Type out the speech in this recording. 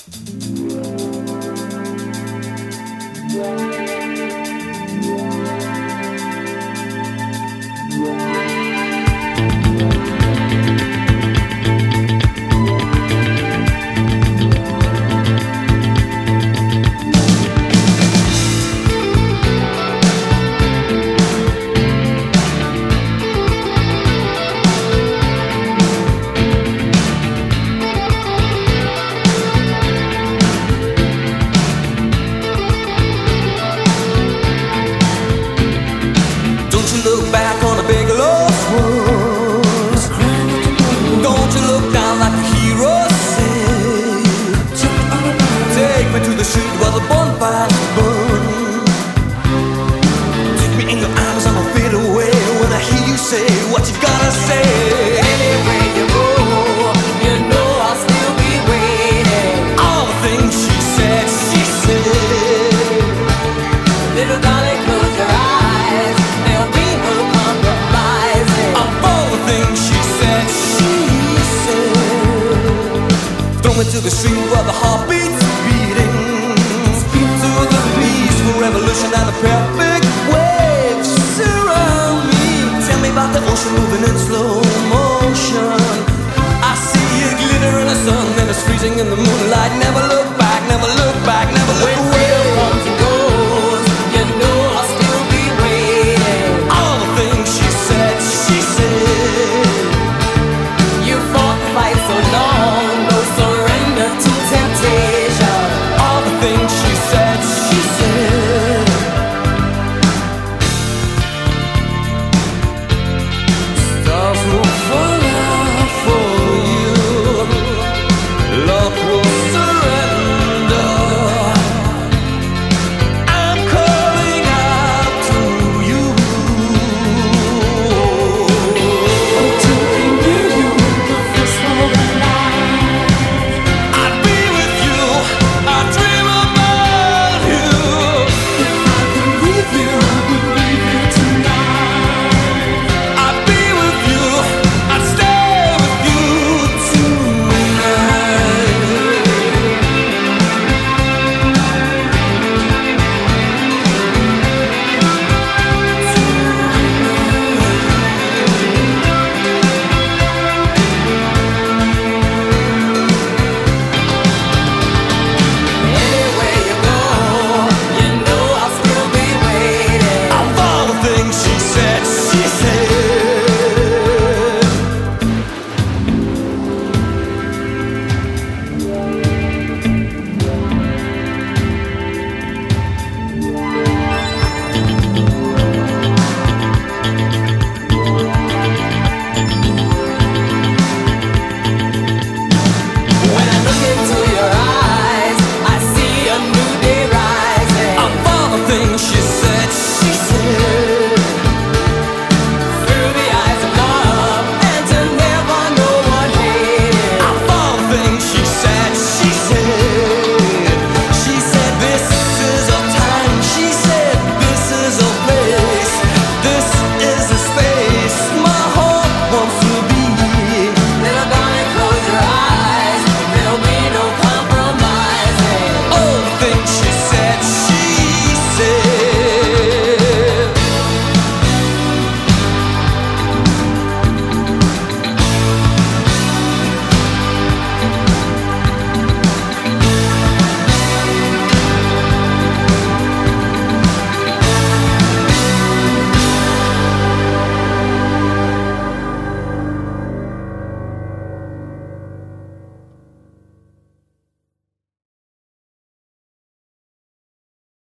Look back on the big lost ones. Don't you look down like the hero said. Take me to the street where the bonfires burn. Take me in your arms, I'ma fade away when I hear you say what you gotta say. Anywhere you go, you know I'll still be waiting. All the things she said, little darling, close your eyes. There'll be no compromising. Of all the things she said, throw me to the street where the heartbeat's beating. To the peaceful revolution and the perfect waves surround me. Tell me about the ocean moving in slow motion. I see it glitter in the sun and it's freezing in the moonlight. Never look back, never look back, never look back.